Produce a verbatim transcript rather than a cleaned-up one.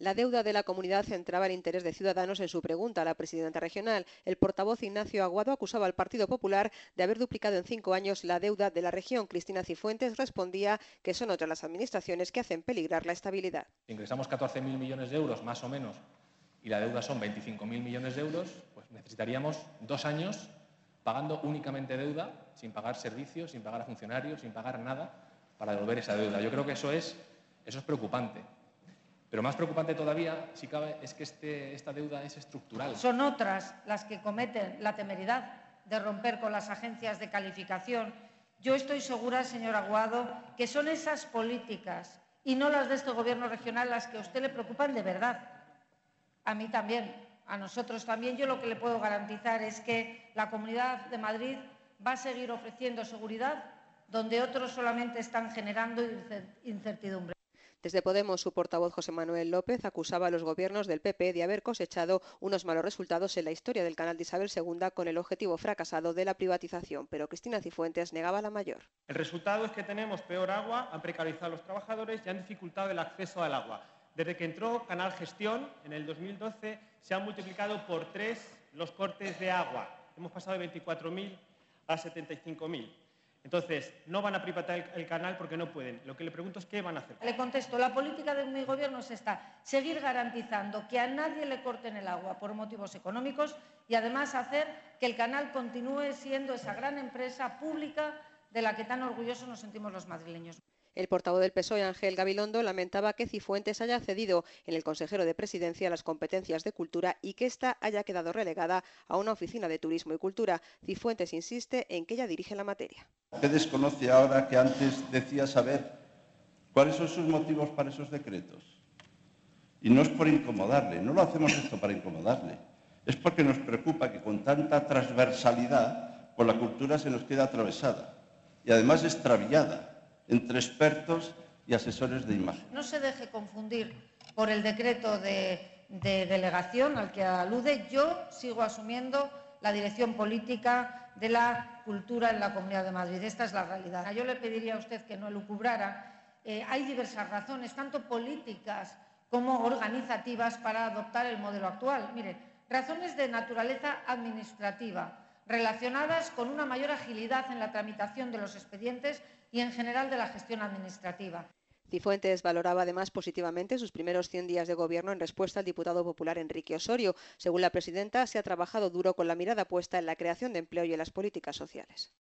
La deuda de la comunidad centraba el interés de Ciudadanos en su pregunta a la presidenta regional. El portavoz Ignacio Aguado acusaba al Partido Popular de haber duplicado en cinco años la deuda de la región. Cristina Cifuentes respondía que son otras las administraciones que hacen peligrar la estabilidad. Si ingresamos catorce mil millones de euros, más o menos, y la deuda son veinticinco mil millones de euros, pues necesitaríamos dos años pagando únicamente deuda, sin pagar servicios, sin pagar a funcionarios, sin pagar nada, para devolver esa deuda. Yo creo que eso es, eso es preocupante. Pero más preocupante todavía, si cabe, es que este, esta deuda es estructural. Son otras las que cometen la temeridad de romper con las agencias de calificación. Yo estoy segura, señor Aguado, que son esas políticas y no las de este Gobierno regional las que a usted le preocupan de verdad. A mí también, a nosotros también. Yo lo que le puedo garantizar es que la Comunidad de Madrid va a seguir ofreciendo seguridad donde otros solamente están generando incertidumbre. Desde Podemos, su portavoz José Manuel López acusaba a los gobiernos del P P de haber cosechado unos malos resultados en la historia del canal de Isabel segunda con el objetivo fracasado de la privatización, pero Cristina Cifuentes negaba la mayor. El resultado es que tenemos peor agua, han precarizado a los trabajadores y han dificultado el acceso al agua. Desde que entró Canal Gestión en el dos mil doce se han multiplicado por tres los cortes de agua. Hemos pasado de veinticuatro mil a setenta y cinco mil. Entonces, no van a privatizar el canal porque no pueden. Lo que le pregunto es qué van a hacer. Le contesto, la política de mi gobierno es esta: seguir garantizando que a nadie le corten el agua por motivos económicos y además hacer que el canal continúe siendo esa gran empresa pública de la que tan orgullosos nos sentimos los madrileños. El portavoz del P S O E, Ángel Gabilondo, lamentaba que Cifuentes haya cedido en el consejero de Presidencia las competencias de cultura y que ésta haya quedado relegada a una oficina de turismo y cultura. Cifuentes insiste en que ella dirige la materia. ¿Qué desconoce ahora que antes decía saber cuáles son sus motivos para esos decretos? Y no es por incomodarle, no lo hacemos esto para incomodarle. Es porque nos preocupa que con tanta transversalidad, pues la cultura se nos queda atravesada y además extraviada entre expertos y asesores de imagen. No se deje confundir por el decreto de, de delegación al que alude. Yo sigo asumiendo la dirección política de la cultura en la Comunidad de Madrid. Esta es la realidad. Yo le pediría a usted que no elucubrara. Eh, hay diversas razones, tanto políticas como organizativas, para adoptar el modelo actual. Mire, razones de naturaleza administrativa, relacionadas con una mayor agilidad en la tramitación de los expedientes y en general de la gestión administrativa. Cifuentes valoraba además positivamente sus primeros cien días de gobierno en respuesta al diputado popular Enrique Osorio. Según la presidenta, se ha trabajado duro con la mirada puesta en la creación de empleo y en las políticas sociales.